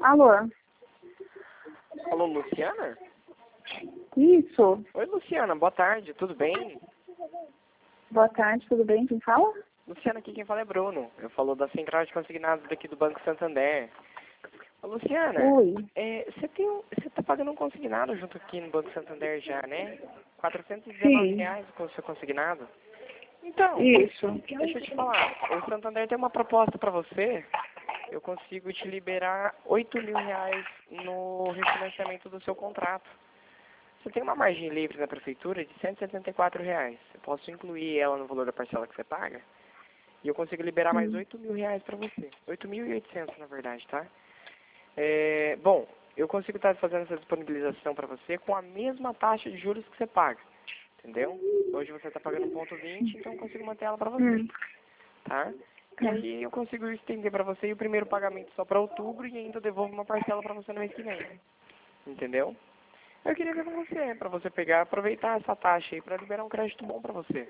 Alô? Alô, Luciana? Isso. Oi, Luciana, boa tarde, tudo bem? Boa tarde, tudo bem? Quem fala? Luciana, aqui quem fala é Bruno. Eu falo da Central de Consignados daqui do Banco Santander. Ô, Luciana, Oi. você tá pagando um consignado junto aqui no Banco Santander já, né? R$ 419 Sim. com o seu consignado. Então, Isso. deixa eu te falar, o Santander tem uma proposta para você. Eu consigo te liberar R$ 8.000 no refinanciamento do seu contrato. Você tem uma margem livre na prefeitura de R$ 174. Eu posso incluir ela no valor da parcela que você paga. E eu consigo liberar mais R$ 8.000 para você. 8.800 na verdade, tá? Bom, eu consigo estar fazendo essa disponibilização para você com a mesma taxa de juros que você paga. Entendeu? Hoje você está pagando 1,20, então eu consigo manter ela para você. Tá? E aí eu consigo estender para você e o primeiro pagamento só para outubro e ainda devolvo uma parcela para você no mês que vem. Entendeu? Eu queria ver com você, para você pegar e aproveitar essa taxa aí para liberar um crédito bom para você.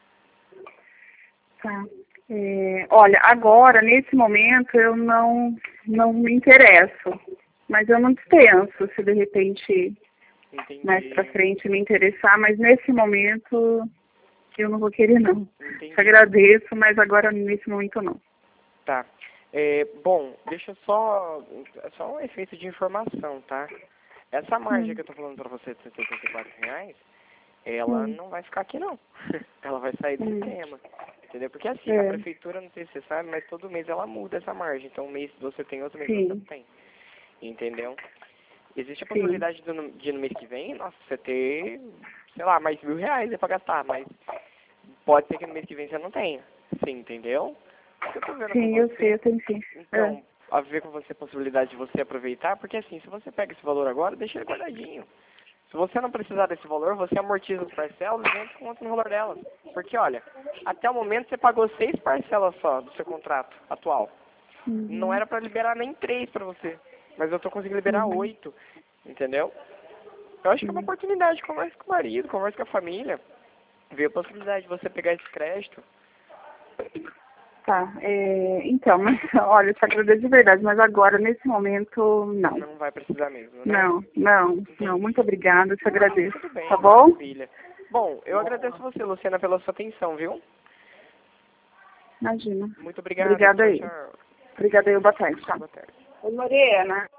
Tá. Olha, agora, nesse momento, eu não me interesso. Mas eu não dispenso se de repente Entendi. mais pra frente me interessar, mas nesse momento eu não vou querer não. Entendi. Te agradeço, mas agora nesse momento não. Tá. Bom, deixa só um efeito de informação, tá? Essa margem que eu tô falando pra você de R$ 174, ela não vai ficar aqui não. Ela vai sair do sistema. Entendeu? Porque assim, a prefeitura, não sei se você sabe, mas todo mês ela muda essa margem. Então um mês você tem, outro mês você não tem. Entendeu? Existe a possibilidade de no mês que vem, nossa, você ter, sei lá, mais R$ 1.000 aí pra gastar, mas pode ser que no mês que vem você não tenha. Sim, entendeu? Eu tô vendo com Sim, você. eu sei, eu tenho sim. Então, a ver com você a possibilidade de você aproveitar, porque assim, se você pega esse valor agora, deixa ele guardadinho. Se você não precisar desse valor, você amortiza as parcelas e vem desconto no valor delas. Porque, olha, até o momento você pagou 6 parcelas só do seu contrato atual. Não era pra liberar nem 3 pra você. Mas eu tô conseguindo liberar 8. Entendeu? Eu acho que é uma oportunidade. Conversa com o marido, conversa com a família. Vê a possibilidade de você pegar esse crédito. Tá, então, mas olha, eu te agradeço de verdade, mas agora, nesse momento, não. Não vai precisar mesmo, né? Não, muito obrigada, eu te agradeço. Tudo bem, Tá bom? maravilha. Bom, eu agradeço você, Luciana, pela sua atenção, viu? Imagina. Muito obrigado. Obrigada Tchau, aí. tchau. Obrigada aí, boa tarde, tá? Boa tarde. Oi, Morena.